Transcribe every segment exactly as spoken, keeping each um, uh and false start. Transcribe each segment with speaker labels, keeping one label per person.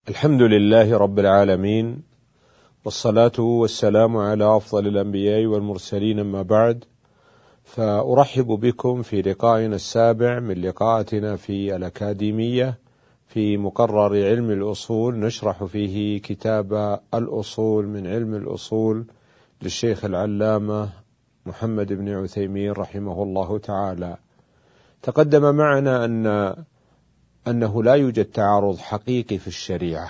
Speaker 1: الحمد لله رب العالمين، والصلاة والسلام على أفضل الأنبياء والمرسلين، أما بعد، فأرحب بكم في لقائنا السابع من لقاءاتنا في الأكاديمية في مقرر علم الأصول، نشرح فيه كتاب الأصول من علم الأصول للشيخ العلامة محمد بن عثيمين رحمه الله تعالى. تقدم معنا أن أنه لا يوجد تعارض حقيقي في الشريعة،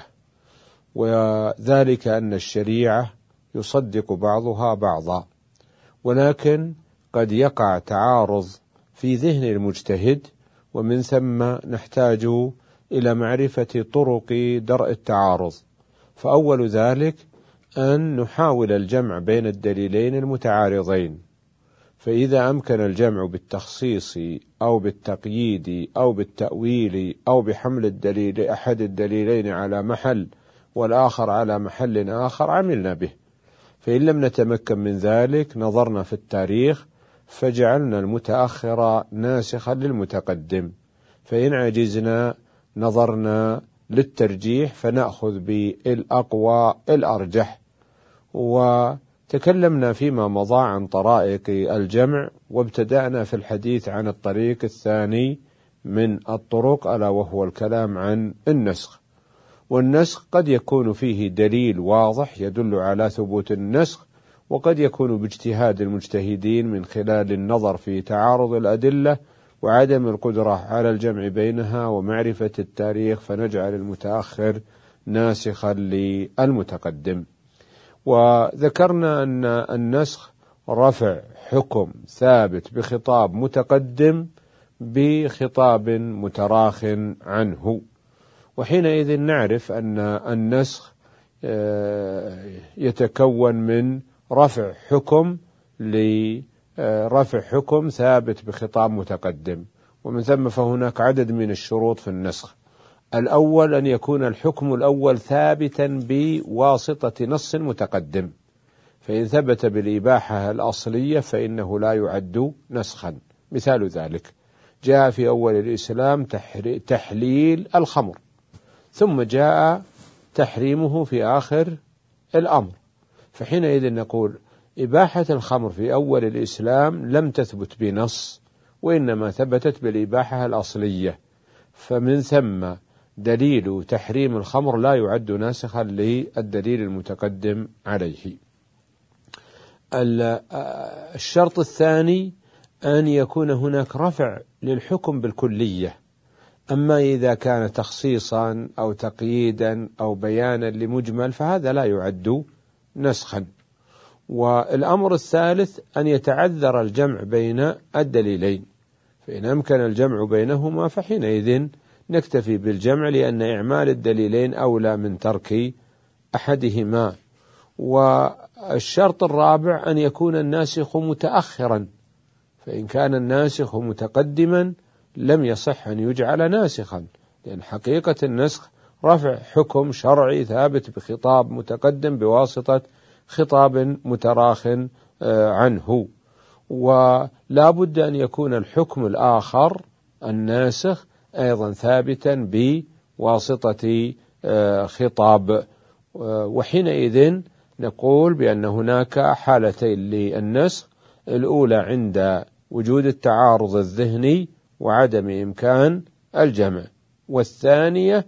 Speaker 1: وذلك أن الشريعة يصدق بعضها بعضا، ولكن قد يقع تعارض في ذهن المجتهد، ومن ثم نحتاج إلى معرفة طرق درء التعارض. فأول ذلك أن نحاول الجمع بين الدليلين المتعارضين، فإذا أمكن الجمع بالتخصيص أو بالتقييد أو بالتأويل أو بحمل الدليل أحد الدليلين على محل والآخر على محل آخر عملنا به. فإن لم نتمكن من ذلك نظرنا في التاريخ فجعلنا المتأخر ناسخا للمتقدم، فإن عجزنا نظرنا للترجيح فنأخذ بالأقوى الأرجح. وتكلمنا فيما مضى عن طرائق الجمع، وابتدأنا في الحديث عن الطريق الثاني من الطرق، ألا وهو الكلام عن النسخ. والنسخ قد يكون فيه دليل واضح يدل على ثبوت النسخ، وقد يكون باجتهاد المجتهدين من خلال النظر في تعارض الأدلة وعدم القدرة على الجمع بينها ومعرفة التاريخ، فنجعل المتأخر ناسخا للمتقدم. وذكرنا أن النسخ رفع حكم ثابت بخطاب متقدم بخطاب متراخ عنه، وحينئذ نعرف أن النسخ يتكون من رفع حكم لرفع حكم ثابت بخطاب متقدم، ومن ثم فهناك عدد من الشروط في النسخ. الأول أن يكون الحكم الأول ثابتا بواسطة نص متقدم، فإن ثبت بالإباحة الأصلية فإنه لا يعد نسخا. مثال ذلك جاء في أول الإسلام تحليل الخمر، ثم جاء تحريمه في آخر الأمر، فحينئذ نقول إباحة الخمر في أول الإسلام لم تثبت بنص، وإنما ثبتت بالإباحة الأصلية، فمن ثم دليل تحريم الخمر لا يعد ناسخا للدليل المتقدم عليه. الشرط الثاني أن يكون هناك رفع للحكم بالكلية، أما إذا كان تخصيصا أو تقييدا أو بيانا لمجمل فهذا لا يعد نسخا. والأمر الثالث أن يتعذر الجمع بين الدليلين، فإن أمكن الجمع بينهما فحينئذ نكتفي بالجمع، لأن إعمال الدليلين أولى من ترك أحدهما. والشرط الرابع أن يكون الناسخ متأخرا، فإن كان الناسخ متقدما لم يصح أن يجعل ناسخا، لأن حقيقة النسخ رفع حكم شرعي ثابت بخطاب متقدم بواسطة خطاب متراخ عنه. ولا بد أن يكون الحكم الآخر الناسخ أيضا ثابتا بواسطة خطاب، وحينئذ نقول بأن هناك حالتين للنسخ: الأولى عند وجود التعارض الذهني وعدم إمكان الجمع، والثانية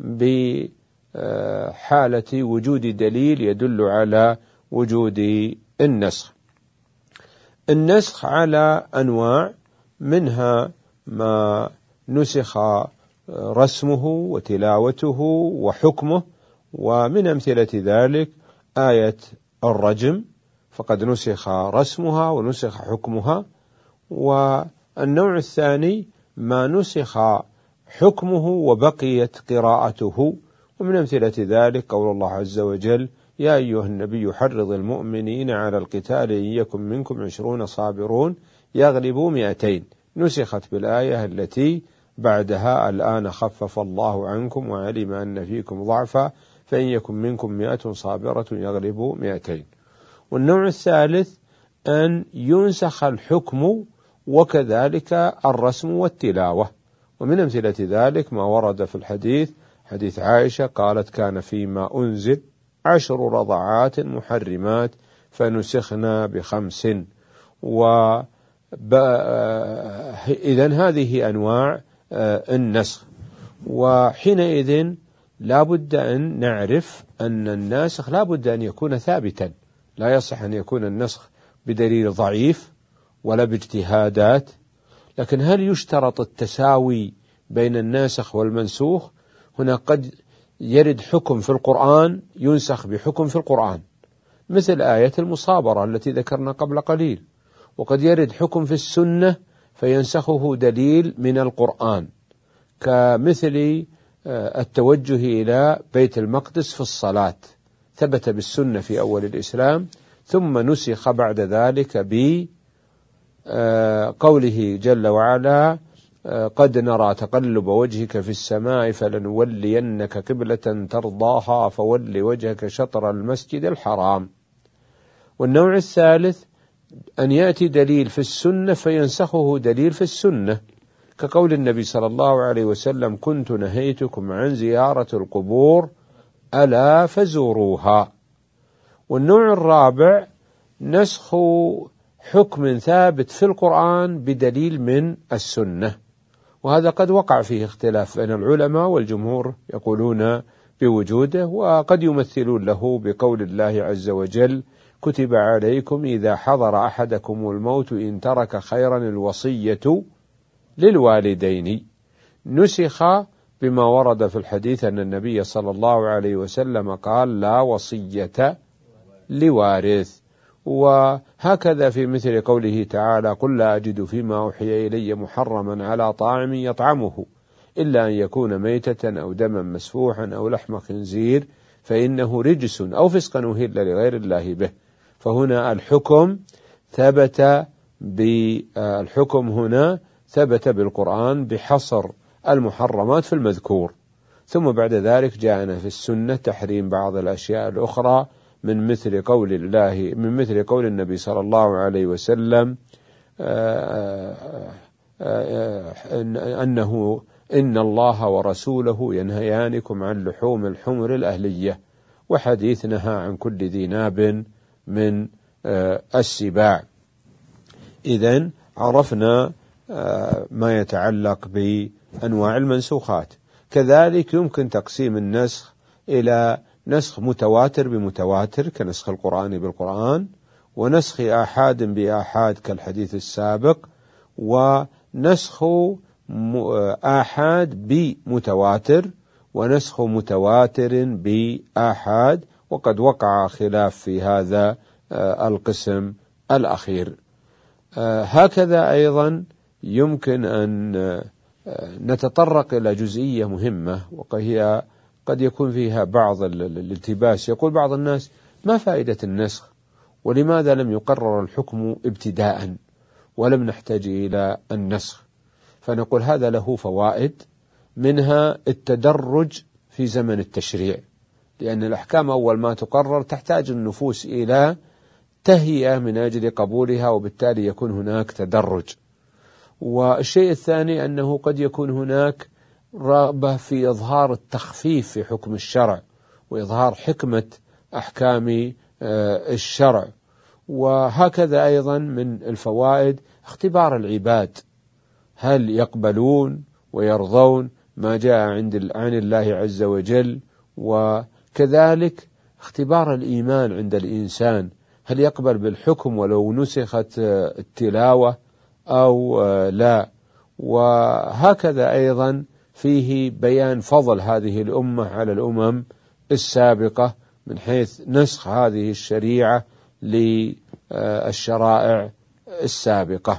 Speaker 1: بحالة وجود دليل يدل على وجود النسخ. النسخ على أنواع، منها ما نسخ رسمه وتلاوته وحكمه، ومن أمثلة ذلك آية الرجم، فقد نسخ رسمها ونسخ حكمها. والنوع الثاني ما نسخ حكمه وبقيت قراءته، ومن أمثلة ذلك قول الله عز وجل: يا أيها النبي حرض المؤمنين على القتال إن يكن منكم عشرون صابرون يغلبوا مئتين، نسخت بالآية التي بعدها: الآن خفف الله عنكم وعلم أن فيكم ضعفا فإن يكن منكم مئة صابرة يغلبوا مئتين. والنوع الثالث أن ينسخ الحكم وكذلك الرسم والتلاوة، ومن أمثلة ذلك ما ورد في الحديث: حديث عائشة قالت كان فيما أنزل عشر رضعات محرمات فنسخنا بخمس. وإذن هذه أنواع النسخ. وحينئذ لا بد أن نعرف أن الناسخ لا بد أن يكون ثابتا، لا يصح أن يكون النسخ بدليل ضعيف ولا باجتهادات. لكن هل يشترط التساوي بين الناسخ والمنسوخ؟ هنا قد يرد حكم في القرآن ينسخ بحكم في القرآن، مثل آية المصابرة التي ذكرنا قبل قليل، وقد يرد حكم في السنة فينسخه دليل من القرآن، كمثل التوجه إلى بيت المقدس في الصلاة، ثبت بالسنة في أول الإسلام ثم نسخ بعد ذلك بقوله جل وعلا قد نرى تقلب وجهك في السماء فلنولينك قبلة ترضاها فول وجهك شطر المسجد الحرام. والنوع الثالث أن يأتي دليل في السنة فينسخه دليل في السنة، كقول النبي صلى الله عليه وسلم كنت نهيتكم عن زيارة القبور ألا فزوروها. والنوع الرابع نسخ حكم ثابت في القرآن بدليل من السنة، وهذا قد وقع فيه اختلاف بين العلماء، والجمهور يقولون بوجوده، وقد يمثلون له بقول الله عز وجل كتب عليكم إذا حضر أحدكم الموت إن ترك خيرا الوصية للوالدين، نسخ بما ورد في الحديث أن النبي صلى الله عليه وسلم قال لا وصية لوارث. وهكذا في مثل قوله تعالى قل لا أجد فيما أوحي إلي محرما على طاعم يطعمه إلا أن يكون ميتة أو دما مسفوحا أو لحم خنزير فإنه رجس أو فسقا أهل لغير الله به. فهنا الحكم ثبت بالحكم هنا ثبت بالقرآن بحصر المحرمات في المذكور، ثم بعد ذلك جاءنا في السنة تحريم بعض الأشياء الأخرى من مثل قول الله من مثل قول النبي صلى الله عليه وسلم أنه إن الله ورسوله ينهيانكم عن لحوم الحمر الأهلية، وحديث نهى عن كل ذي ناب من السباع. إذن عرفنا ما يتعلق بأنواع المنسوخات. كذلك يمكن تقسيم النسخ إلى نسخ متواتر بمتواتر كنسخ القرآن بالقرآن، ونسخ آحاد بآحاد كالحديث السابق، ونسخ آحاد بمتواتر، ونسخ متواتر بآحاد، وقد وقع خلاف في هذا القسم الأخير. هكذا أيضا يمكن أن نتطرق إلى جزئية مهمة، وهي قد يكون فيها بعض الالتباس. يقول بعض الناس ما فائدة النسخ، ولماذا لم يقرر الحكم ابتداء ولم نحتاج إلى النسخ؟ فنقول هذا له فوائد، منها التدرج في زمن التشريع، لأن الأحكام أول ما تقرر تحتاج النفوس إلى تهيئة من أجل قبولها، وبالتالي يكون هناك تدرج. والشيء الثاني أنه قد يكون هناك رغبة في إظهار التخفيف في حكم الشرع وإظهار حكمة أحكام الشرع. وهكذا أيضا من الفوائد اختبار العباد، هل يقبلون ويرضون ما جاء عند عن الله عز وجل، وكذلك اختبار الإيمان عند الإنسان، هل يقبل بالحكم ولو نسخت التلاوة أو لا. وهكذا أيضا فيه بيان فضل هذه الأمة على الأمم السابقة من حيث نسخ هذه الشريعة للشرائع السابقة.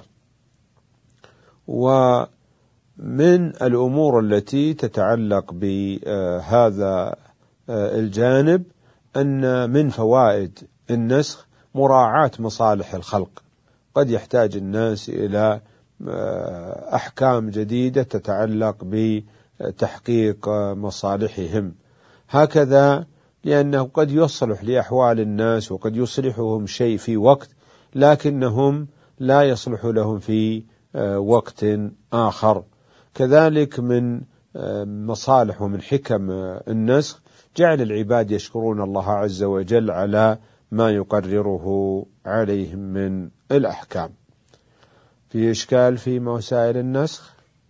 Speaker 1: ومن الأمور التي تتعلق بهذا الجانب أن من فوائد النسخ مراعاة مصالح الخلق، قد يحتاج الناس إلى أحكام جديدة تتعلق بتحقيق مصالحهم، هكذا لأنه قد يصلح لأحوال الناس وقد يصلحهم شيء في وقت لكنهم لا يصلح لهم في وقت آخر. كذلك من مصالح ومن حكم النسخ جعل العباد يشكرون الله عز وجل على ما يقرره عليهم من الأحكام. في إشكال في مسائل النسخ؟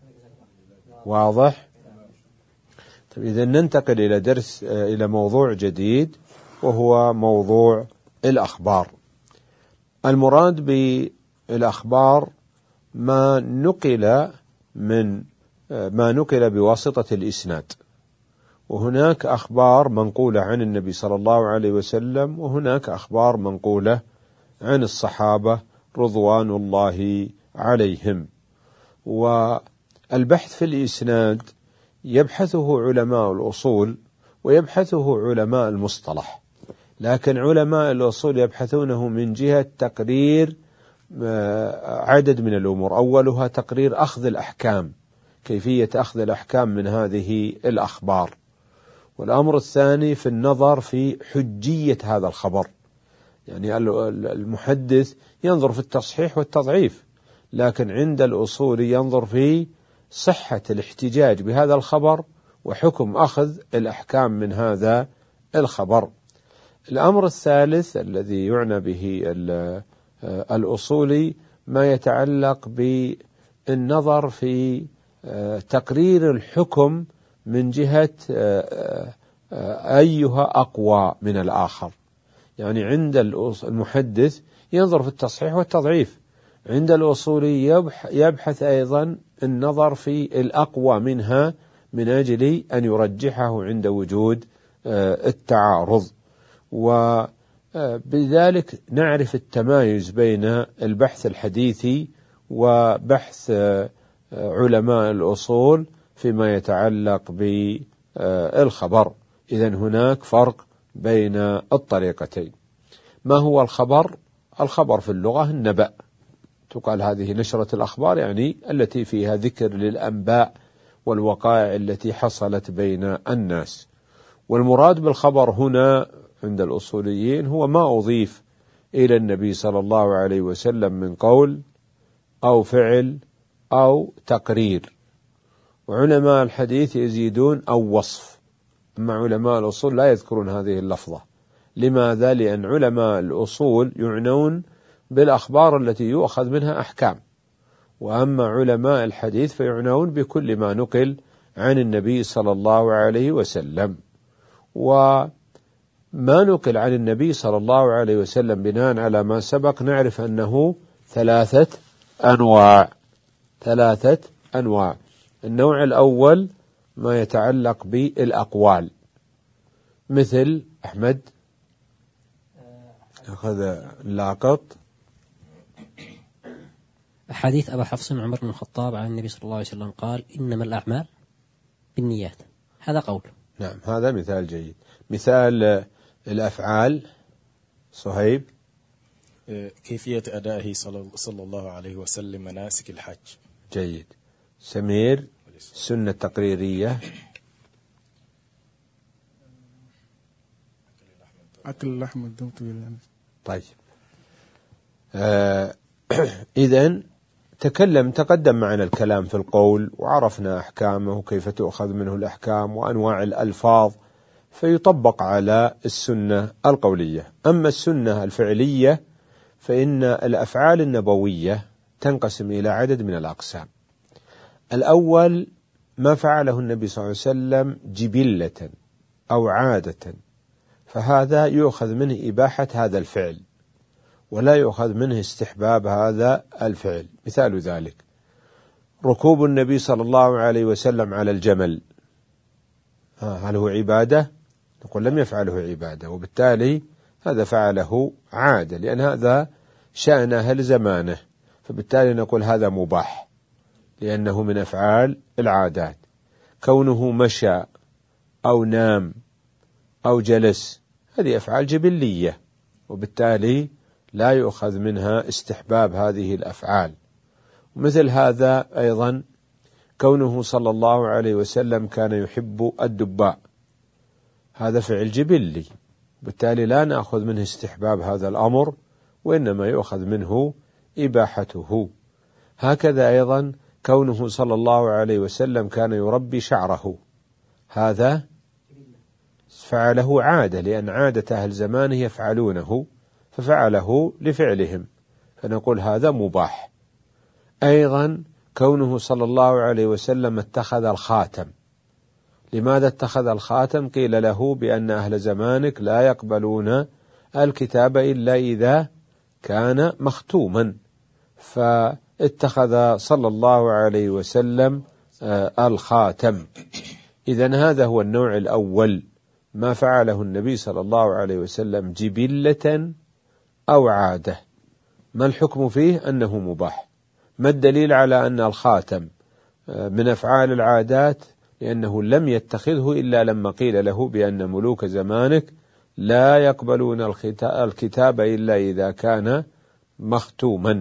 Speaker 1: واضح؟ طيب إذا ننتقل إلى درس إلى موضوع جديد، وهو موضوع الأخبار. المراد بالأخبار ما نقل من ما نقل بواسطة الإسناد، وهناك أخبار منقولة عن النبي صلى الله عليه وسلم، وهناك أخبار منقولة عن الصحابة رضوان الله عليهم. والبحث في الإسناد يبحثه علماء الأصول ويبحثه علماء المصطلح، لكن علماء الأصول يبحثونه من جهة تقرير عدد من الأمور، أولها تقرير أخذ الأحكام، كيفية أخذ الأحكام من هذه الأخبار. والأمر الثاني في النظر في حجية هذا الخبر، يعني المحدث ينظر في التصحيح والتضعيف، لكن عند الأصول ينظر في صحة الاحتجاج بهذا الخبر وحكم أخذ الأحكام من هذا الخبر. الأمر الثالث الذي يعنى به الأصولي ما يتعلق بالنظر في تقرير الحكم من جهة أيها أقوى من الآخر. يعني عند المحدث ينظر في التصحيح والتضعيف، عند الأصولي يبحث أيضا النظر في الأقوى منها من أجل أن يرجحه عند وجود التعارض. وبذلك نعرف التمايز بين البحث الحديثي وبحث علماء الأصول فيما يتعلق بالخبر. إذن هناك فرق بين الطريقتين. ما هو الخبر؟ الخبر في اللغة النبأ، تقال هذه نشرة الأخبار، يعني التي فيها ذكر للأنباء والوقائع التي حصلت بين الناس. والمراد بالخبر هنا عند الأصوليين هو ما أضيف إلى النبي صلى الله عليه وسلم من قول أو فعل أو تقرير. وعلماء الحديث يزيدون أو وصف، أما علماء الأصول لا يذكرون هذه اللفظة. لماذا؟ لأن علماء الأصول يعنون بالأخبار التي يؤخذ منها أحكام، وأما علماء الحديث فيعنون بكل ما نقل عن النبي صلى الله عليه وسلم. وما نقل عن النبي صلى الله عليه وسلم بناء على ما سبق نعرف أنه ثلاثة أنواع ثلاثة أنواع النوع الأول ما يتعلق بالأقوال، مثل أحمد أخذ اللاقط
Speaker 2: حديث أبا حفص عمر بن الخطاب عن النبي صلى الله عليه وسلم قال إنما الأعمال بالنيات، هذا قول.
Speaker 1: نعم، هذا مثال جيد. مثال الأفعال صهيب.
Speaker 3: كيفية أدائه صلى الله عليه وسلم مناسك الحج.
Speaker 1: جيد. سمير سنة تقريرية.
Speaker 4: أكل اللحم والدم طويل.
Speaker 1: طيب آه إذن تكلم تقدم معنا الكلام في القول، وعرفنا أحكامه وكيف تؤخذ منه الأحكام وأنواع الألفاظ، فيطبق على السنة القولية. أما السنة الفعلية فإن الأفعال النبوية تنقسم إلى عدد من الأقسام. الأول ما فعله النبي صلى الله عليه وسلم جبلة أو عادة، فهذا يؤخذ منه إباحة هذا الفعل ولا يؤخذ منه استحباب هذا الفعل. مثال ذلك ركوب النبي صلى الله عليه وسلم على الجمل، هل هو عبادة؟ نقول لم يفعله عبادة، وبالتالي هذا فعله عادة، لأن هذا شأن أهل زمانه، فبالتالي نقول هذا مباح لأنه من أفعال العادات. كونه مشى أو نام أو جلس هذه أفعال جبلية، وبالتالي لا يؤخذ منها استحباب هذه الأفعال. مثل هذا أيضا كونه صلى الله عليه وسلم كان يحب الدباء، هذا فعل جبلي، بالتالي لا نأخذ منه استحباب هذا الأمر، وإنما يؤخذ منه إباحته. هكذا أيضا كونه صلى الله عليه وسلم كان يربي شعره، هذا فعله عادة، لأن عادة أهل زمانه يفعلونه ففعله لفعلهم، فنقول هذا مباح. أيضا كونه صلى الله عليه وسلم اتخذ الخاتم، لماذا اتخذ الخاتم؟ قيل له بأن أهل زمانك لا يقبلون الكتاب إلا إذا كان مختوما، فاتخذ صلى الله عليه وسلم الخاتم. إذن هذا هو النوع الأول، ما فعله النبي صلى الله عليه وسلم جبلة أو عادة. ما الحكم فيه؟ أنه مباح. ما الدليل على أن الخاتم من أفعال العادات؟ لأنه لم يتخذه إلا لما قيل له بأن ملوك زمانك لا يقبلون الكتاب إلا إذا كان مختوما.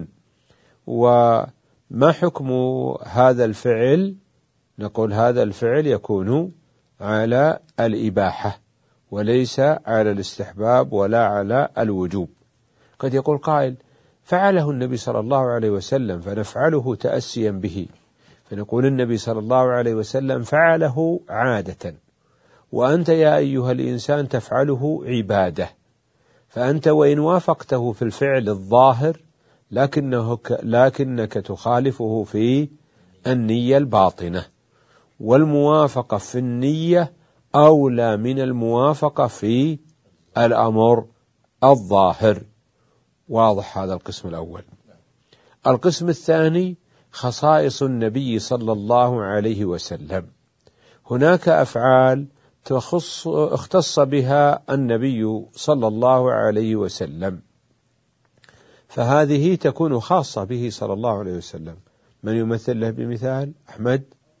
Speaker 1: وما حكم هذا الفعل؟ نقول هذا الفعل يكون على الإباحة وليس على الاستحباب ولا على الوجوب. قد يقول قائل فعله النبي صلى الله عليه وسلم فنفعله تأسيا به، فنقول النبي صلى الله عليه وسلم فعله عادة، وأنت يا أيها الإنسان تفعله عبادة، فأنت وإن وافقته في الفعل الظاهر لكنه لكنك تخالفه في النية الباطنة، والموافقة في النية أولى من الموافقة في الأمر الظاهر. واضح هذا القسم الأول. القسم الثاني خصائص النبي صلى الله عليه وسلم. هناك أفعال تخص اختص بها النبي صلى الله عليه وسلم، فهذه تكون خاصة به صلى الله عليه وسلم. من يمثل له بمثال؟ أحمد.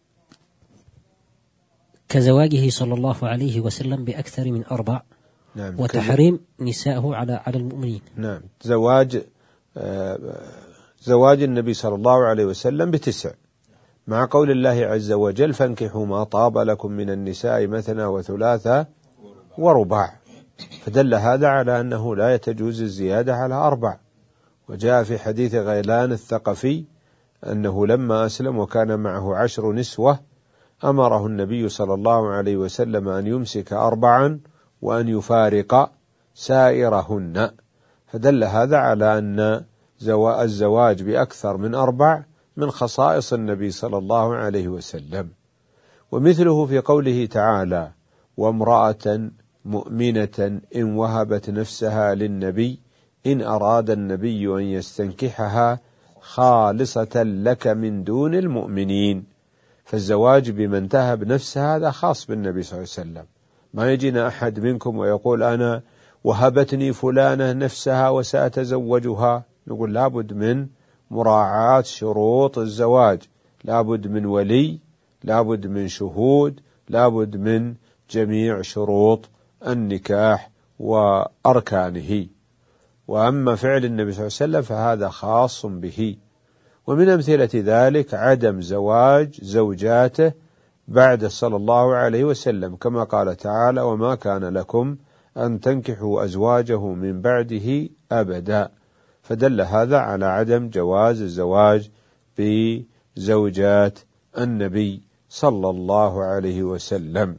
Speaker 2: كزواجه صلى الله عليه وسلم بأكثر من أربع،
Speaker 1: نعم.
Speaker 2: وتحريم نسائه على على المؤمنين.
Speaker 1: نعم. زواج آه زواج النبي صلى الله عليه وسلم بتسع، مع قول الله عز وجل فانكحوا ما طاب لكم من النساء مثنى وثلاثة ورباع، فدل هذا على أنه لا يتجوز الزيادة على أربع. وجاء في حديث غيلان الثقفي أنه لما أسلم وكان معه عشر نسوة أمره النبي صلى الله عليه وسلم أن يمسك أربعا وأن يفارق سائرهن، فدل هذا على أن الزواج بأكثر من أربع من خصائص النبي صلى الله عليه وسلم. ومثله في قوله تعالى وامرأة مؤمنة إن وهبت نفسها للنبي إن أراد النبي أن يستنكحها خالصة لك من دون المؤمنين. فالزواج بمن تهب نفسها هذا خاص بالنبي صلى الله عليه وسلم. ما يجينا أحد منكم ويقول أنا وهبتني فلانة نفسها وسأتزوجها، نقول لابد من مراعاة شروط الزواج، لابد من ولي، لابد من شهود، لابد من جميع شروط النكاح وأركانه. وأما فعل النبي صلى الله عليه وسلم فهذا خاص به. ومن أمثلة ذلك عدم زواج زوجاته بعد صلى الله عليه وسلم، كما قال تعالى وما كان لكم أن تنكحوا أزواجه من بعده أبدا، فدل هذا على عدم جواز الزواج بزوجات النبي صلى الله عليه وسلم.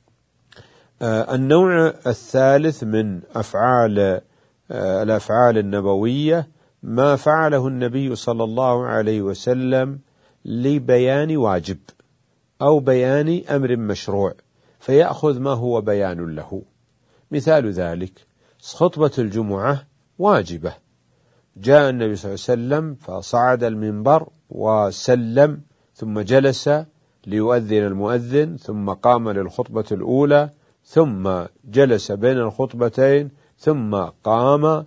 Speaker 1: آه النوع الثالث من أفعال آه الأفعال النبوية ما فعله النبي صلى الله عليه وسلم لبيان واجب أو بيان أمر مشروع، فيأخذ ما هو بيان له. مثال ذلك خطبة الجمعة واجبة، جاء النبي صلى الله عليه وسلم فصعد المنبر وسلم ثم جلس ليؤذن المؤذن ثم قام للخطبة الأولى ثم جلس بين الخطبتين ثم قام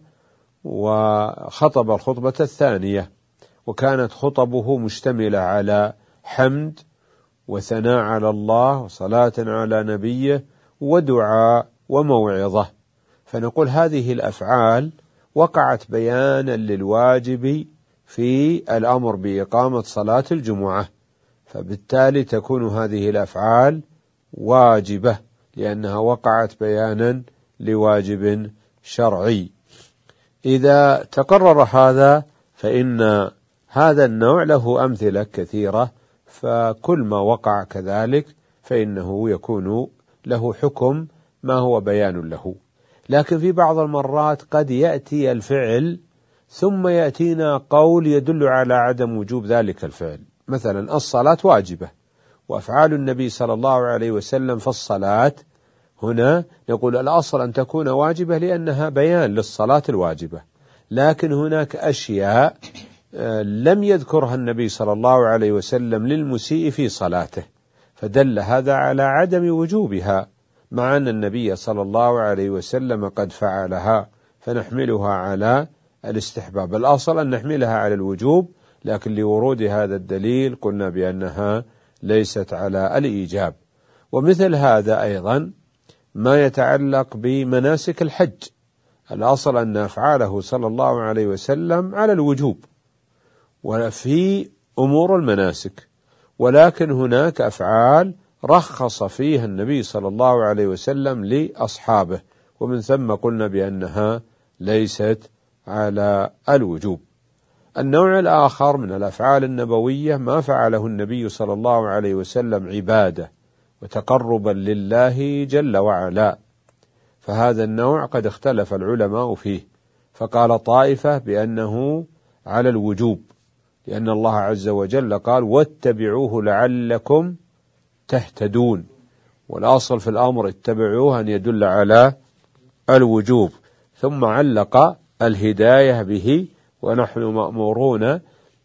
Speaker 1: وخطب الخطبة الثانية، وكانت خطبه مشتملة على حمد وثناء على الله وصلاة على نبيه ودعاء وموعظة. فنقول هذه الأفعال وقعت بيانا للواجب في الأمر بإقامة صلاة الجمعة، فبالتالي تكون هذه الأفعال واجبة لأنها وقعت بيانا لواجب شرعي. إذا تقرر هذا فإن هذا النوع له أمثلة كثيرة، فكل ما وقع كذلك فإنه يكون له حكم ما هو بيان له. لكن في بعض المرات قد يأتي الفعل ثم يأتينا قول يدل على عدم وجوب ذلك الفعل. مثلا الصلاة واجبة، وأفعال النبي صلى الله عليه وسلم في الصلاة هنا نقول الأصل أن تكون واجبة لأنها بيان للصلاة الواجبة، لكن هناك أشياء لم يذكرها النبي صلى الله عليه وسلم للمسيء في صلاته، فدل هذا على عدم وجوبها، مع أن النبي صلى الله عليه وسلم قد فعلها، فنحملها على الاستحباب. الأصل أن نحملها على الوجوب، لكن لورود هذا الدليل قلنا بأنها ليست على الإيجاب. ومثل هذا أيضا ما يتعلق بمناسك الحج، الأصل أن أفعاله صلى الله عليه وسلم على الوجوب وفي أمور المناسك، ولكن هناك أفعال رخص فيها النبي صلى الله عليه وسلم لأصحابه، ومن ثم قلنا بأنها ليست على الوجوب. النوع الآخر من الأفعال النبوية ما فعله النبي صلى الله عليه وسلم عبادة وتقربا لله جل وعلا، فهذا النوع قد اختلف العلماء فيه، فقال طائفة بأنه على الوجوب، لأن الله عز وجل قال واتبعوه لعلكم تهتدون، والأصل في الأمر اتبعوه أن يدل على الوجوب، ثم علق الهداية به، ونحن مأمورون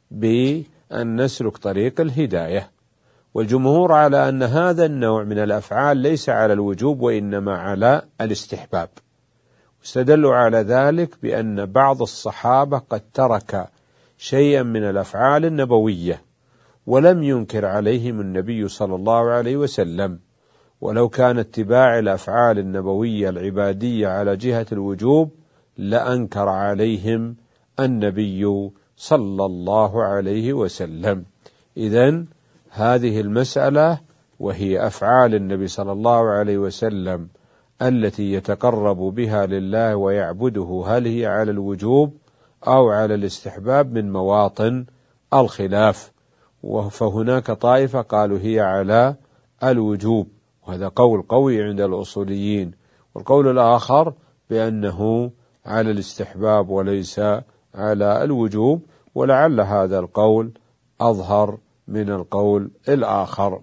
Speaker 1: بأن نسلك طريق الهداية. والجمهور على أن هذا النوع من الأفعال ليس على الوجوب وإنما على الاستحباب، واستدلوا على ذلك بأن بعض الصحابة قد ترك شيئا من الأفعال النبوية ولم ينكر عليهم النبي صلى الله عليه وسلم، ولو كان اتباع الأفعال النبوية العبادية على جهة الوجوب لأنكر عليهم النبي صلى الله عليه وسلم. إذن هذه المسألة وهي أفعال النبي صلى الله عليه وسلم التي يتقرب بها لله ويعبده، هل هي على الوجوب أو على الاستحباب، من مواطن الخلاف، فهناك طائفة قالوا هي على الوجوب، وهذا قول قوي عند الأصوليين، والقول الآخر بأنه على الاستحباب وليس على الوجوب، ولعل هذا القول أظهر من القول الآخر.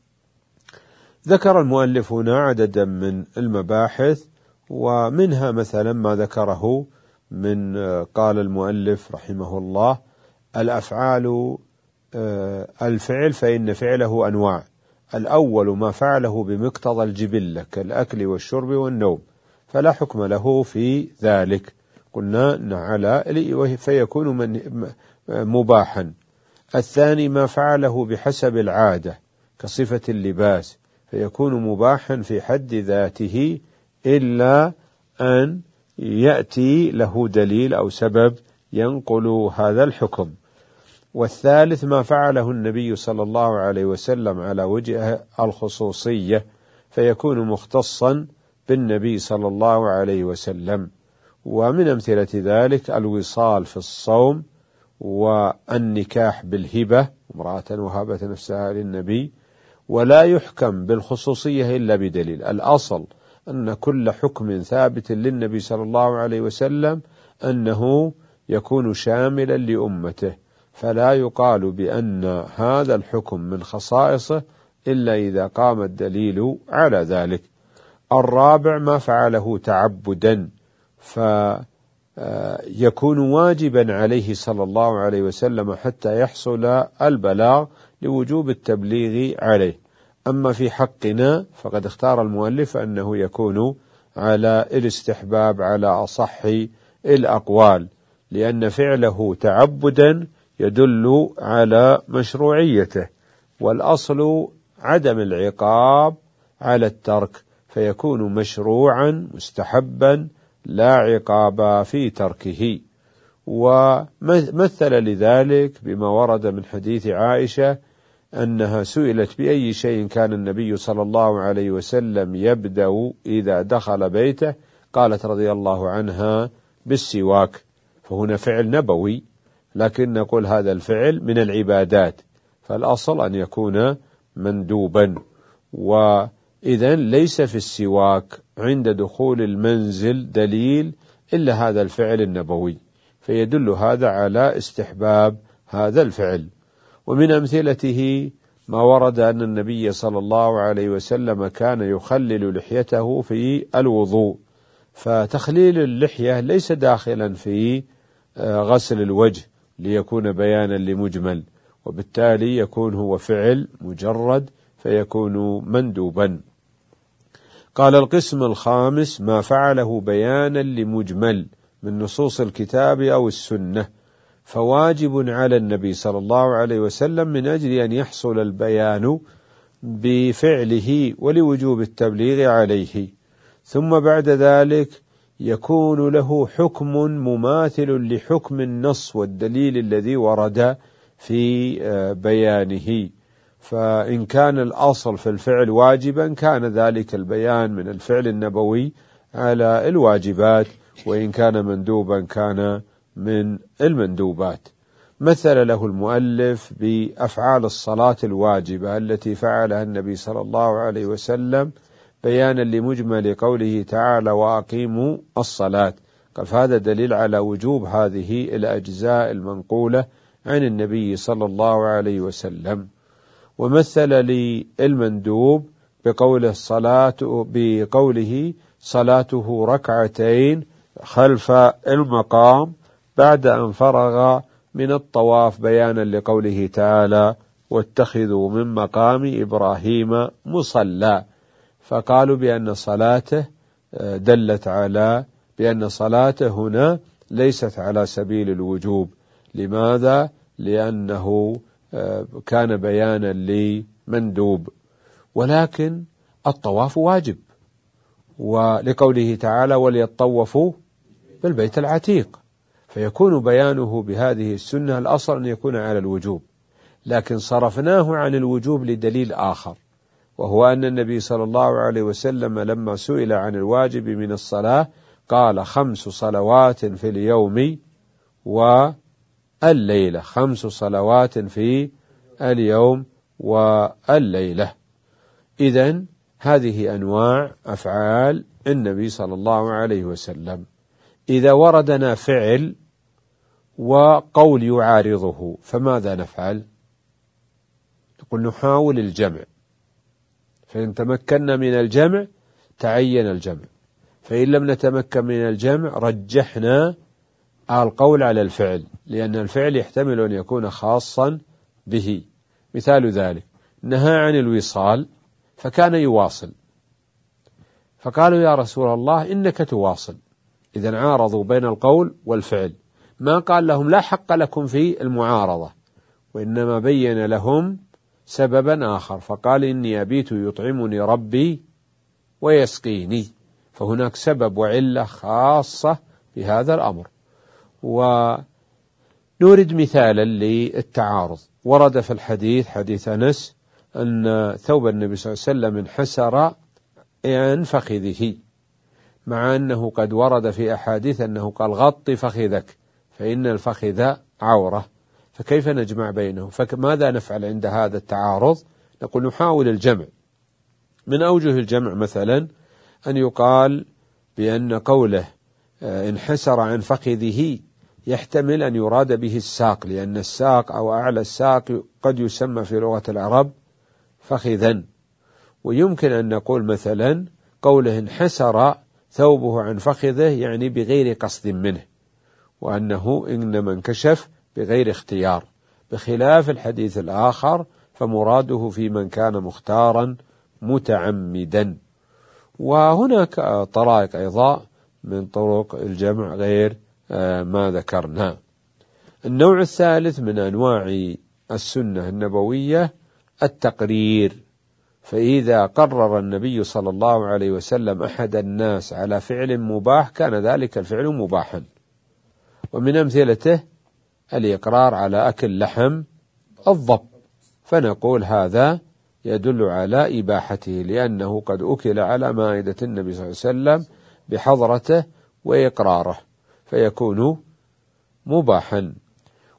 Speaker 1: ذكر المؤلف هنا عددا من المباحث، ومنها مثلا ما ذكره من قال المؤلف رحمه الله الأفعال الفعل فإن فعله أنواع، الأول ما فعله بمقتضى الجبلة كالأكل والشرب والنوم فلا حكم له في ذلك، قلنا على فيكون من مباحا. الثاني ما فعله بحسب العادة كصفة اللباس فيكون مباحا في حد ذاته إلا أن يأتي له دليل أو سبب ينقل هذا الحكم. والثالث ما فعله النبي صلى الله عليه وسلم على وجه الخصوصية فيكون مختصا بالنبي صلى الله عليه وسلم. ومن أمثلة ذلك الوصال في الصوم، والنكاح بالهبة، امرأة وهبت نفسها للنبي، ولا يحكم بالخصوصية إلا بدليل. الأصل أن كل حكم ثابت للنبي صلى الله عليه وسلم أنه يكون شاملا لأمته، فلا يقال بأن هذا الحكم من خصائصه إلا إذا قام الدليل على ذلك. الرابع ما فعله تعبدا فيكون واجبا عليه صلى الله عليه وسلم حتى يحصل البلاغ لوجوب التبليغ عليه. أما في حقنا فقد اختار المؤلف أنه يكون على الاستحباب على أصح الأقوال، لأن فعله تعبدا يدل على مشروعيته، والأصل عدم العقاب على الترك، فيكون مشروعا مستحبا لا عقاب في تركه. ومثل لذلك بما ورد من حديث عائشة أنها سئلت بأي شيء كان النبي صلى الله عليه وسلم يبدأ إذا دخل بيته، قالت رضي الله عنها بالسواك، فهنا فعل نبوي، لكن نقول هذا الفعل من العبادات، فالأصل أن يكون مندوبا. وإذا ليس في السواك عند دخول المنزل دليل إلا هذا الفعل النبوي، فيدل هذا على استحباب هذا الفعل. ومن أمثلته ما ورد أن النبي صلى الله عليه وسلم كان يخلل لحيته في الوضوء، فتخليل اللحية ليس داخلا في غسل الوجه ليكون بيانا لمجمل، وبالتالي يكون هو فعل مجرد فيكون مندوبا. قال القسم الخامس ما فعله بيانا لمجمل من نصوص الكتاب أو السنة، فواجب على النبي صلى الله عليه وسلم من أجل أن يحصل البيان بفعله ولوجوب التبليغ عليه، ثم بعد ذلك يكون له حكم مماثل لحكم النص والدليل الذي ورد في بيانه. فإن كان الأصل في الفعل واجبا كان ذلك البيان من الفعل النبوي على الواجبات، وإن كان مندوبا كان من المندوبات. مثل له المؤلف بأفعال الصلاة الواجبة التي فعلها النبي صلى الله عليه وسلم بيانا لمجمل قوله تعالى وأقيموا الصلاة، قال فهذا دليل على وجوب هذه الأجزاء المنقولة عن النبي صلى الله عليه وسلم. ومثل للمندوب بقوله صلاة بقوله صلاته ركعتين خلف المقام بعد أن فرغ من الطواف بيانا لقوله تعالى واتخذوا من مقام إبراهيم مصلى، فقالوا بأن صلاته دلت على بأن صلاته هنا ليست على سبيل الوجوب. لماذا؟ لأنه كان بيانا لمندوب، ولكن الطواف واجب، ولقوله تعالى وليطوفوا بالبيت العتيق، فيكون بيانه بهذه السنة الأصل أن يكون على الوجوب، لكن صرفناه عن الوجوب لدليل آخر، وهو أن النبي صلى الله عليه وسلم لما سئل عن الواجب من الصلاة قال خمس صلوات في اليوم والليلة، خمس صلوات في اليوم والليلة. إذن هذه أنواع أفعال النبي صلى الله عليه وسلم. إذا وردنا فعل وقول يعارضه فماذا نفعل؟ نقول نحاول الجمع، فإن تمكنا من الجمع تعين الجمع، فإن لم نتمكن من الجمع رجحنا القول على الفعل، لأن الفعل يحتمل أن يكون خاصا به. مثال ذلك نهى عن الوصال فكان يواصل، فقالوا يا رسول الله إنك تواصل، إذن عارضوا بين القول والفعل، ما قال لهم لا حق لكم في المعارضة، وإنما بين لهم سببا آخر، فقال إني أبيت يطعمني ربي ويسقيني، فهناك سبب وعلة خاصة بهذا الأمر. ونورد مثالا للتعارض. ورد في الحديث حديث أنس أن ثوب النبي صلى الله عليه وسلم انحسر عن فخذه، مع أنه قد ورد في أحاديث أنه قال غط فخذك فإن الفخذ عورة، فكيف نجمع بينه؟ فماذا نفعل عند هذا التعارض؟ نقول نحاول الجمع. من أوجه الجمع مثلا أن يقال بأن قوله انحسر عن فخذه يحتمل أن يراد به الساق، لأن الساق أو أعلى الساق قد يسمى في لغة العرب فخذا. ويمكن أن نقول مثلا قوله انحسر ثوبه عن فخذه يعني بغير قصد منه، وأنه إنما انكشف بغير اختيار، بخلاف الحديث الآخر فمراده في من كان مختارا متعمدا. وهناك طرائق أيضا من طرق الجمع غير ما ذكرنا. النوع الثالث من أنواع السنة النبوية التقرير، فإذا قرر النبي صلى الله عليه وسلم أحد الناس على فعل مباح كان ذلك الفعل مباحا. ومن أمثلته الإقرار على أكل لحم الضب، فنقول هذا يدل على إباحته لأنه قد أكل على مائدة النبي صلى الله عليه وسلم بحضرته وإقراره، فيكون مباحا.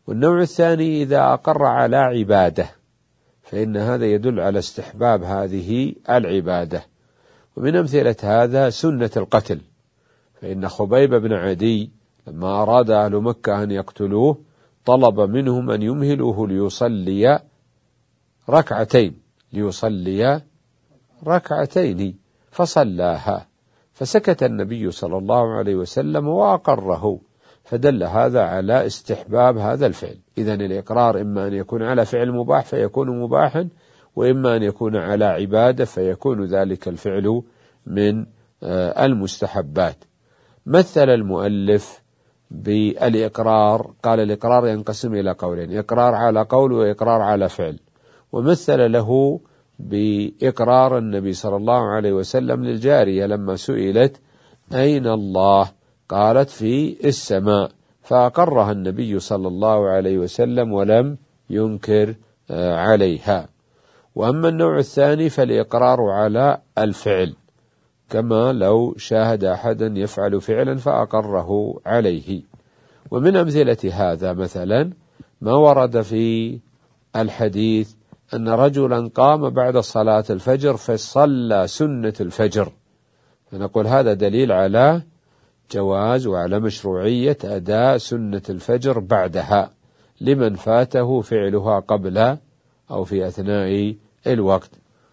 Speaker 1: والنوع الثاني إذا أقر على عبادة فإن هذا يدل على استحباب هذه العبادة. ومن أمثلة هذا سنة القتل، فإن خبيب بن عدي لما أراد أهل مكة أن يقتلوه طلب منهم أن يمهلوه ليصلي ركعتين ليصلي ركعتين فصلاها، فسكت النبي صلى الله عليه وسلم وأقره، فدل هذا على استحباب هذا الفعل. إذن الإقرار إما أن يكون على فعل مباح فيكون مباحا، وإما أن يكون على عبادة فيكون ذلك الفعل من المستحبات. مثل المؤلف بالإقرار، قال الإقرار ينقسم إلى قولين: إقرار على قول وإقرار على فعل. ومثل له بإقرار النبي صلى الله عليه وسلم للجارية لما سئلت أين الله؟ قالت في السماء، فأقرها النبي صلى الله عليه وسلم ولم ينكر عليها. وأما النوع الثاني فالإقرار على الفعل، كما لو شاهد أحدا يفعل فعلا فأقره عليه. ومن أمثلة هذا مثلا ما ورد في الحديث أن رجلا قام بعد صلاة الفجر فصلى سنة الفجر، فنقول هذا دليل على جواز وعلى مشروعية أداء سنة الفجر بعدها لمن فاته فعلها قبل أو في أثناء الوقت.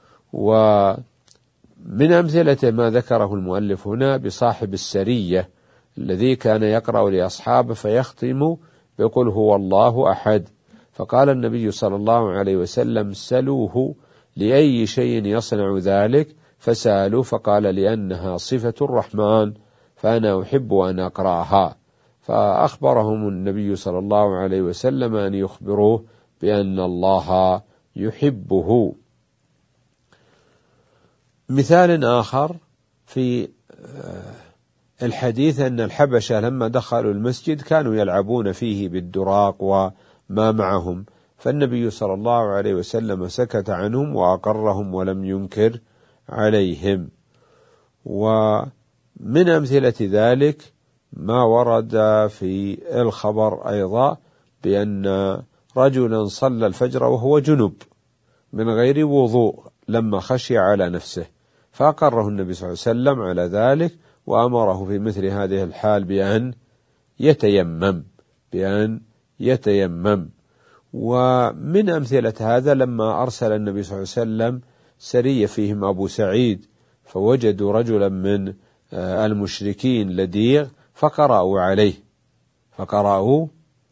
Speaker 1: ومن أمثلة ما ذكره المؤلف هنا بصاحب السرية الذي كان يقرأ لأصحابه فيختم بقول هو الله أحد، فقال النبي صلى الله عليه وسلم سلوه لأي شيء يصنع ذلك، فسألوا فقال لأنها صفة الرحمن فأنا أحب أن أقرأها، فأخبرهم النبي صلى الله عليه وسلم أن يخبروه بأن الله يحبه. مثال آخر في الحديث أن الحبشة لما دخلوا المسجد كانوا يلعبون فيه بالدراق وما معهم، فالنبي صلى الله عليه وسلم سكت عنهم وأقرهم ولم ينكر عليهم. ومن أمثلة ذلك ما ورد في الخبر أيضا بأن رجلا صلى الفجر وهو جنب من غير وضوء لما خشي على نفسه، فأقره النبي صلى الله عليه وسلم على ذلك وأمره في مثل هذه الحال بأن يتيمم بأن يتيمم. ومن أمثلة هذا لما أرسل النبي صلى الله عليه وسلم سرية فيهم أبو سعيد فوجدوا رجلا من المشركين لديغ فقرأوا عليه فقرأوا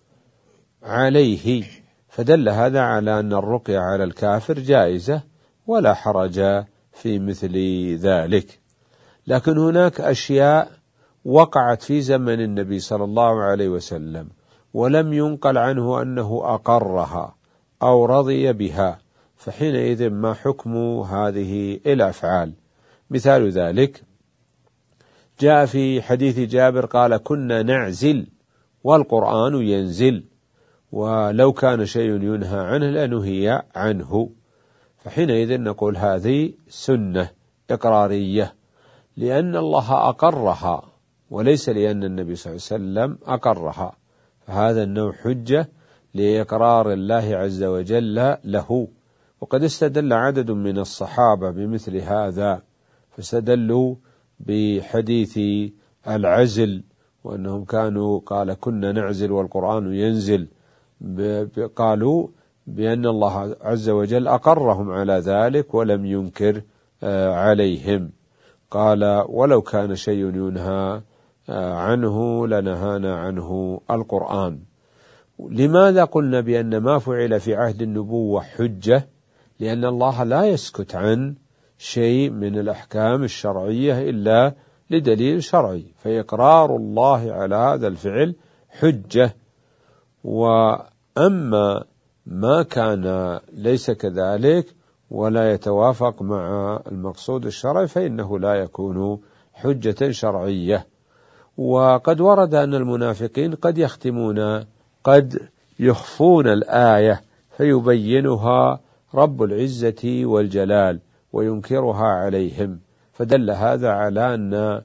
Speaker 1: عليه فدل هذا على أن الرقية على الكافر جائزة ولا حرج في مثل ذلك. لكن هناك أشياء وقعت في زمن النبي صلى الله عليه وسلم ولم ينقل عنه أنه أقرها أو رضي بها، فحينئذ ما حكم هذه الأفعال؟ مثال ذلك جاء في حديث جابر قال كنا نعزل والقرآن ينزل، ولو كان شيء ينهى عنه لنهي عنه، فحينئذ نقول هذه سنة إقرارية لأن الله أقرها وليس لأن النبي صلى الله عليه وسلم أقرها، فهذا النوع حجة لإقرار الله عز وجل له. وقد استدل عدد من الصحابة بمثل هذا، فاستدلوا بحديث العزل وأنهم كانوا قال كنا نعزل والقرآن ينزل، قالوا بأن الله عز وجل أقرهم على ذلك ولم ينكر عليهم. قال ولو كان شيء ينهى عنه لنهانا عنه القرآن. لماذا قلنا بأن ما فعل في عهد النبوة حجة؟ لأن الله لا يسكت عن شيء من الأحكام الشرعية إلا لدليل شرعي، فإقرار الله على هذا الفعل حجة. وأما ما كان ليس كذلك ولا يتوافق مع المقصود الشرعي فإنه لا يكون حجة شرعية. وقد ورد أن المنافقين قد يختمون قد يخفون الآية فيبينها رب العزة والجلال وينكرها عليهم، فدل هذا على أن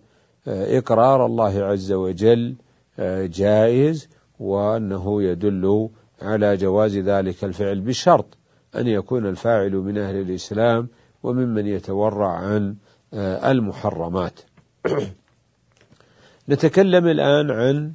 Speaker 1: إقرار الله عز وجل جائز وأنه يدل على جواز ذلك الفعل بشرط أن يكون الفاعل من أهل الإسلام وممن يتورع عن المحرمات. نتكلم الآن عن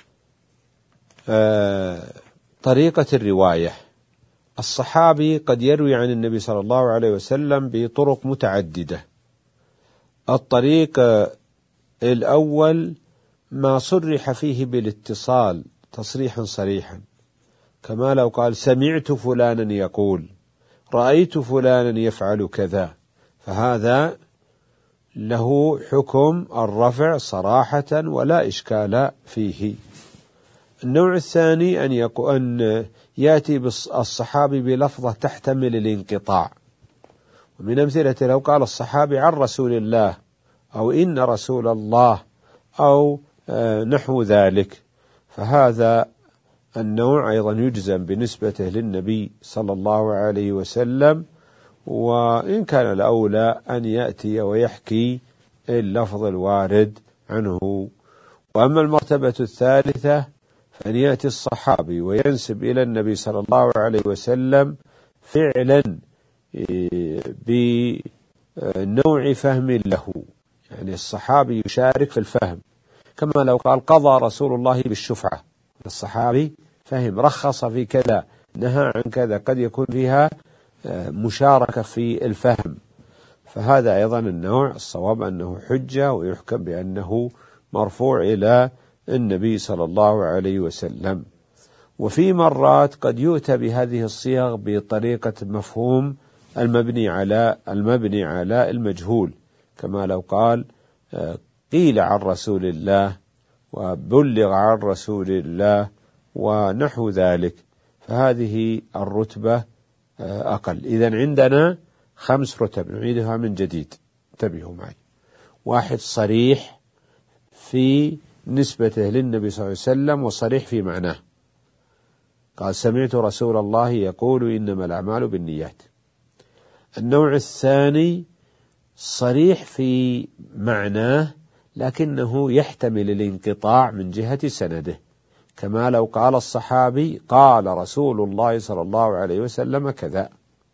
Speaker 1: طريقة الرواية. الصحابي قد يروي عن النبي صلى الله عليه وسلم بطرق متعددة. الطريق الأول ما صرح فيه بالاتصال تصريحا صريحا، كما لو قال سمعت فلانا يقول، رأيت فلانا يفعل كذا، فهذا له حكم الرفع صراحة ولا إشكال فيه. النوع الثاني أن يكون أن يأتي الصحابي بلفظة تحتمل الانقطاع، ومن أمثلة لو قال الصحابي عن رسول الله أو إن رسول الله أو نحو ذلك، فهذا النوع أيضا يجزم بنسبته للنبي صلى الله عليه وسلم، وإن كان الأولى أن يأتي ويحكي اللفظ الوارد عنه. وأما المرتبة الثالثة فأن يأتي الصحابي وينسب إلى النبي صلى الله عليه وسلم فعلا بنوع فهم له، يعني الصحابي يشارك في الفهم، كما لو قال قضى رسول الله بالشفعة، الصحابي فهم رخص في كذا نهى عن كذا، قد يكون فيها مشاركة في الفهم، فهذا أيضا النوع الصواب أنه حجة ويحكم بأنه مرفوع إلى النبي صلى الله عليه وسلم. وفي مرات قد يؤتى بهذه الصيغ بطريقة مفهوم المبني على المبني على المجهول، كما لو قال قيل عن رسول الله وبلغ عن رسول الله ونحو ذلك، فهذه الرتبة أقل. إذن عندنا خمس رتب نعيدها من جديد، انتبهوا معي. واحد صريح في نسبته للنبي صلى الله عليه وسلم وصريح في معناه، قال سمعت رسول الله يقول إنما الأعمال بالنيات. النوع الثاني صريح في معناه لكنه يحتمل الانقطاع من جهة سنده، كما لو قال الصحابي قال رسول الله صلى الله عليه وسلم كذا،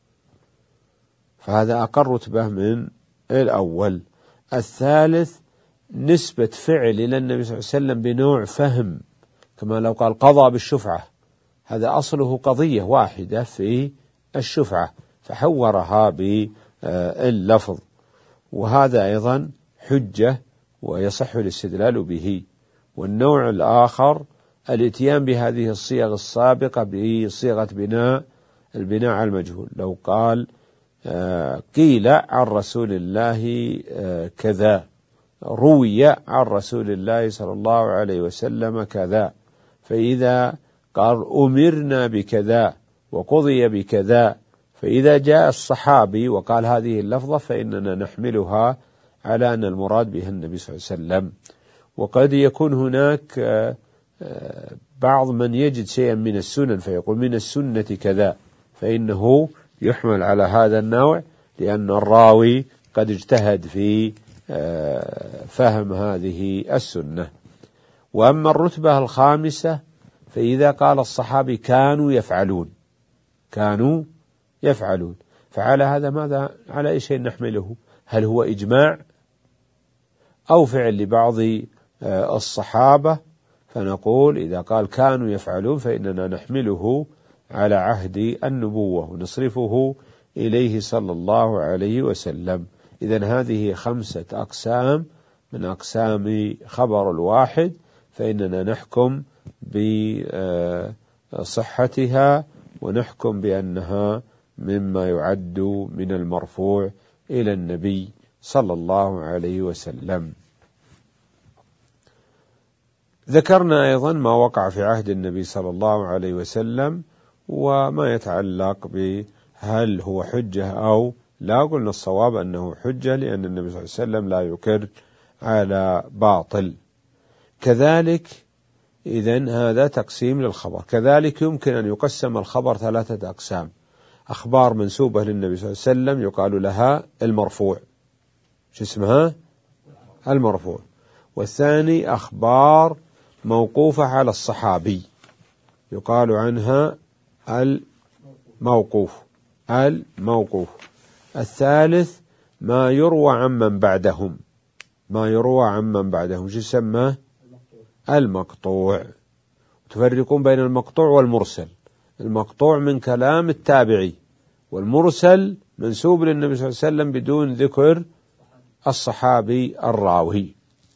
Speaker 1: فهذا أقل رتبة من الأول. الثالث نسبة فعل إلى النبي صلى الله عليه وسلم بنوع فهم، كما لو قال قضى بالشفعة، هذا أصله قضية واحدة في الشفعة فحورها باللفظ، وهذا أيضا حجة ويصح الاستدلال به. والنوع الآخر الاتيان بهذه الصيغ السابقة بصيغة بناء البناء على المجهول، لو قال قيل عن رسول الله كذا، روي عن رسول الله صلى الله عليه وسلم كذا، فإذا قال أمرنا بكذا وقضي بكذا، فإذا جاء الصحابي وقال هذه اللفظة فإننا نحملها على أن المراد بها النبي صلى الله عليه وسلم. وقد يكون هناك بعض من يجد شيئا من السنن فيقول من السنة كذا، فإنه يحمل على هذا النوع لأن الراوي قد اجتهد في فهم هذه السنة. وأما الرتبة الخامسة فإذا قال الصحابي كانوا يفعلون كانوا يفعلون فعلى هذا ماذا على أي شيء نحمله؟ هل هو إجماع أو فعل لبعض الصحابة؟ فنقول إذا قال كانوا يفعلون فإننا نحمله على عهد النبوة ونصرفه إليه صلى الله عليه وسلم. إذن هذه خمسة أقسام من أقسام خبر الواحد، فإننا نحكم بصحتها ونحكم بأنها مما يعد من المرفوع إلى النبي صلى الله عليه وسلم. ذكرنا أيضا ما وقع في عهد النبي صلى الله عليه وسلم وما يتعلق بهل هو حجة أو لا. قلنا الصواب أنه حجة لأن النبي صلى الله عليه وسلم لا يكر على باطل. كذلك إذن هذا تقسيم للخبر. كذلك يمكن أن يقسم الخبر ثلاثة أقسام: أخبار منسوبة للنبي صلى الله عليه وسلم يقال لها المرفوع، شو اسمها؟ المرفوع. والثاني أخبار موقوفة على الصحابي يقال عنها الموقوف الموقوف الثالث ما يروى عمن بعدهم ما يروى عمن بعدهم شو يسمى المقطوع. تفرقون بين المقطوع والمرسل. المقطوع من كلام التابعي، والمرسل منسوب للنبي صلى الله عليه وسلم بدون ذكر الصحابي الراوي.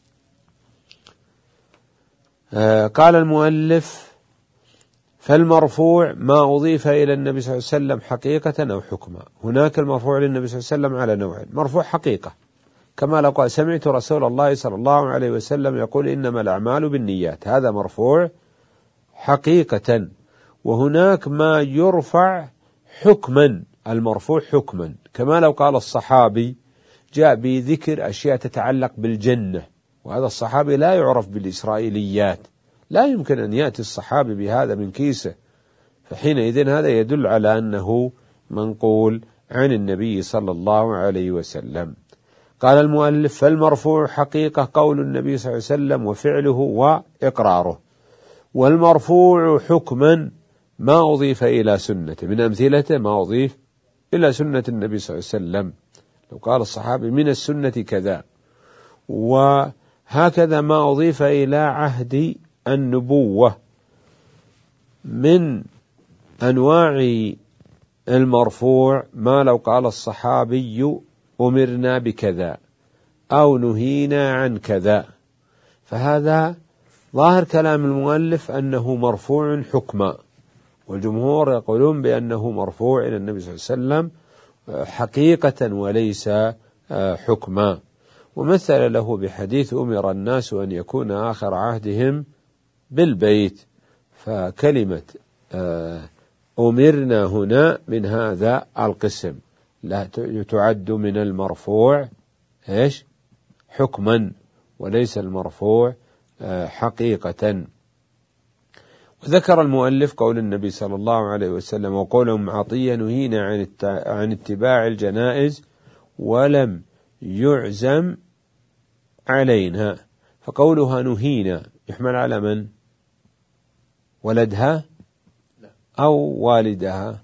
Speaker 1: آه قال المؤلف فالمرفوع ما أضيف إلى النبي صلى الله عليه وسلم حقيقة أو حكما. هناك المرفوع للنبي صلى الله عليه وسلم على نوعين: مرفوع حقيقة كما لو قال سمعت رسول الله صلى الله عليه وسلم يقول إنما الأعمال بالنيات، هذا مرفوع حقيقة. وهناك ما يرفع حكما، المرفوع حكما كما لو قال الصحابي جاء بذكر أشياء تتعلق بالجنة، وهذا الصحابي لا يعرف بالإسرائيليات، لا يمكن أن يأتي الصحابي بهذا من كيسه، فحينئذ هذا يدل على أنه منقول عن النبي صلى الله عليه وسلم. قال المؤلف فالمرفوع حقيقة قول النبي صلى الله عليه وسلم وفعله وإقراره. والمرفوع حكما ما أضيف إلى سنة، من أمثلته ما أضيف إلى سنة النبي صلى الله عليه وسلم، لو قال الصحابي من السنة كذا. وهكذا ما أضيف إلى عهد النبوة من أنواع المرفوع ما لو قال الصحابي أمرنا بكذا أو نهينا عن كذا، فهذا ظاهر كلام المؤلف أنه مرفوع حكما، والجمهور يقولون بأنه مرفوع إلى النبي صلى الله عليه وسلم حقيقة وليس حكما. ومثل له بحديث أمر الناس أن يكون آخر عهدهم بالبيت، فكلمة أمرنا هنا من هذا القسم، لا تعد من المرفوع إيش حكما وليس المرفوع حقيقة. وذكر المؤلف قول النبي صلى الله عليه وسلم وقولهم عطية نهينا عن عن اتباع الجنائز ولم يعزم علينا، فقولها نهينا يحمل على من؟ ولدها أو والدها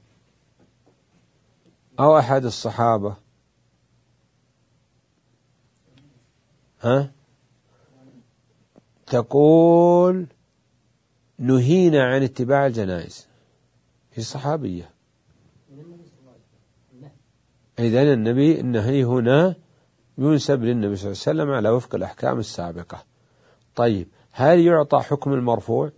Speaker 1: أو أحد الصحابة؟ ها؟ تقول نهينا عن اتباع الجنائز، هي صحابية، إذن النبي النهي هنا ينسب للنبي صلى الله عليه وسلم على وفق الأحكام السابقة. طيب هل يعطى حكم المرفوع؟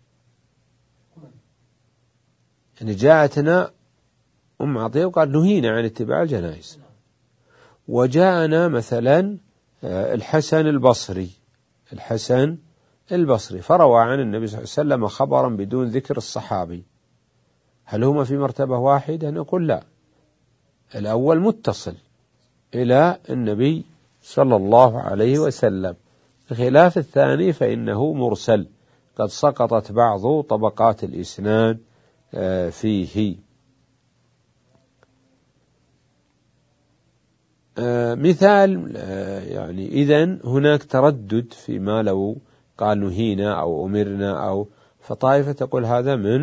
Speaker 1: يعني جاءتنا أم عطية وقال نهينا عن اتباع الجنائز، وجاءنا مثلا الحسن البصري الحسن البصري فروى عن النبي صلى الله عليه وسلم خبرا بدون ذكر الصحابي، هل هما في مرتبة واحدة؟ نقول لا، الأول متصل إلى النبي صلى الله عليه وسلم، بخلاف الثاني فإنه مرسل قد سقطت بعض طبقات الإسناد فيه. مثال يعني إذن هناك تردد فيما لو قال نهينا أو أمرنا، أو فطائفة تقول هذا من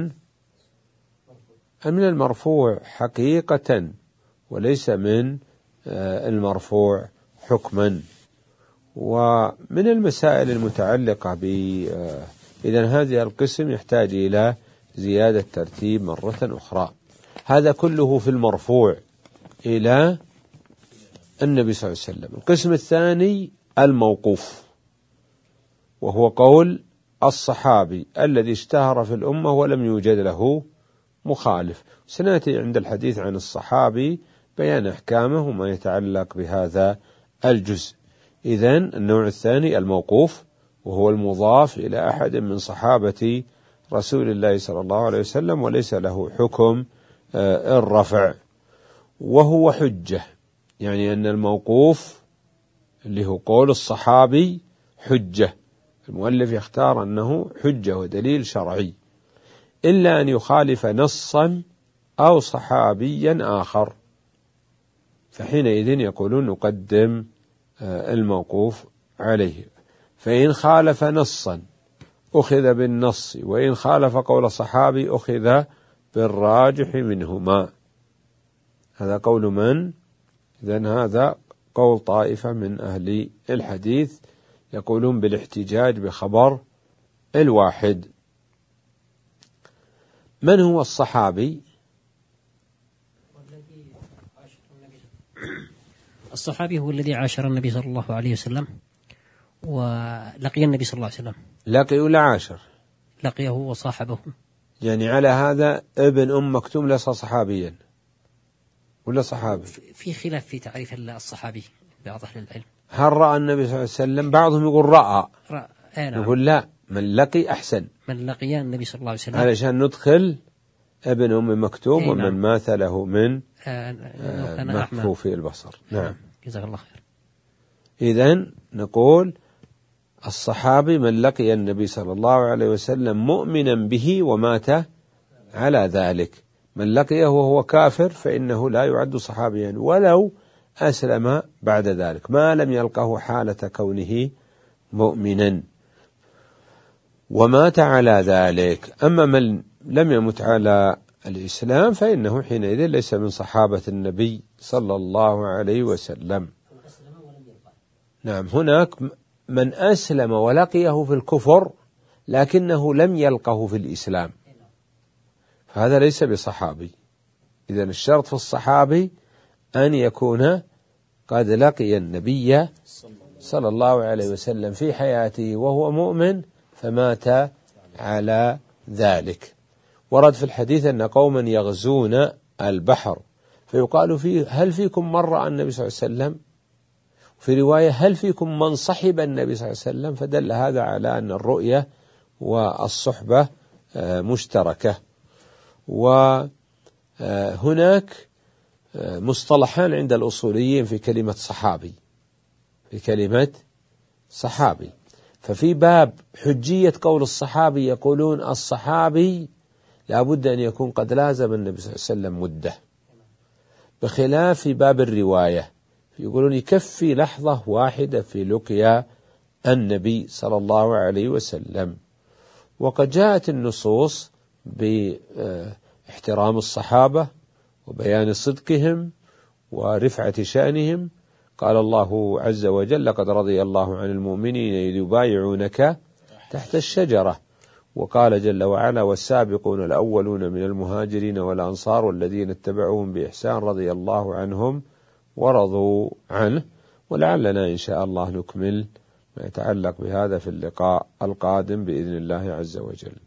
Speaker 1: من المرفوع حقيقة وليس من المرفوع حكما. ومن المسائل المتعلقة ب إذن هذه القسم يحتاج إلى زيادة ترتيب مرة أخرى. هذا كله في المرفوع إلى النبي صلى الله عليه وسلم. القسم الثاني الموقوف، وهو قول الصحابي الذي اشتهر في الأمة ولم يوجد له مخالف. سنأتي عند الحديث عن الصحابي بيان أحكامه وما يتعلق بهذا الجزء. إذن النوع الثاني الموقوف، وهو المضاف إلى أحد من صحابة رسول الله صلى الله عليه وسلم وليس له حكم الرفع، وهو حجة، يعني أن الموقوف اللي هو قول الصحابي حجة، المؤلف يختار أنه حجة ودليل شرعي، إلا أن يخالف نصا أو صحابيا آخر، فحينئذ يقولون نقدم الموقوف عليه. فإن خالف نصا أخذ بالنص، وإن خالف قول صحابي أخذ بالراجح منهما. هذا قول من؟ إذن هذا قول طائفة من أهل الحديث يقولون بالاحتجاج بخبر الواحد. من هو الصحابي؟
Speaker 2: الصحابي هو الذي عاشر النبي صلى الله عليه وسلم ولقي النبي صلى الله عليه وسلم.
Speaker 1: لقي ولا عاشر؟
Speaker 2: لقيه وصاحبه.
Speaker 1: يعني على هذا ابن أم مكتوم ليس صحابيا ولا صحابي؟
Speaker 2: في خلاف في تعريف الصحابي بعض أهل العلم.
Speaker 1: هل رأى النبي صلى الله عليه وسلم؟ بعضهم يقول رأى،
Speaker 2: رأى. نعم.
Speaker 1: يقول لا، من لقي أحسن،
Speaker 2: من لقي النبي صلى الله عليه وسلم،
Speaker 1: علشان ندخل ابن أم مكتوم
Speaker 2: نعم.
Speaker 1: ومن مثله من
Speaker 2: آه
Speaker 1: مكفوف البصر. نعم،
Speaker 2: جزاك الله خير.
Speaker 1: إذن نقول الصحابي من لقي النبي صلى الله عليه وسلم مؤمنا به ومات على ذلك. من لقيه وهو كافر فإنه لا يعد صحابيا ولو أسلم بعد ذلك، ما لم يلقه حالة كونه مؤمنا ومات على ذلك. أما من لم يمت على الإسلام فإنه حينئذ ليس من صحابة النبي صلى الله عليه وسلم. نعم، هناك من أسلم ولقيه في الكفر لكنه لم يلقه في الإسلام، فهذا ليس بصحابي. إذن الشرط في الصحابي أن يكون قد لقي النبي صلى الله عليه وسلم في حياته وهو مؤمن فمات على ذلك. ورد في الحديث أن قوما يغزون البحر فيقال فيه هل فيكم من رأى النبي صلى الله عليه وسلم؟ في رواية هل فيكم من صحب النبي صلى الله عليه وسلم؟ فدل هذا على أن الرؤية والصحبة مشتركة. وهناك مصطلحان عند الأصوليين في كلمة صحابي، في كلمة صحابي. ففي باب حجية قول الصحابي يقولون الصحابي لا بد أن يكون قد لازم النبي صلى الله عليه وسلم مدة، بخلاف في باب الرواية يقولون يكفي لحظة واحدة في لقيا النبي صلى الله عليه وسلم. وقد جاءت النصوص باحترام الصحابة وبيان صدقهم ورفعة شأنهم. قال الله عز وجل لقد رضي الله عن المؤمنين إذ يبايعونك تحت الشجرة. وقال جل وعلا والسابقون الأولون من المهاجرين والأنصار والذين اتبعوهم بإحسان رضي الله عنهم ورضوا عنه. ولعلنا إن شاء الله نكمل ما يتعلق بهذا في اللقاء القادم بإذن الله عز وجل.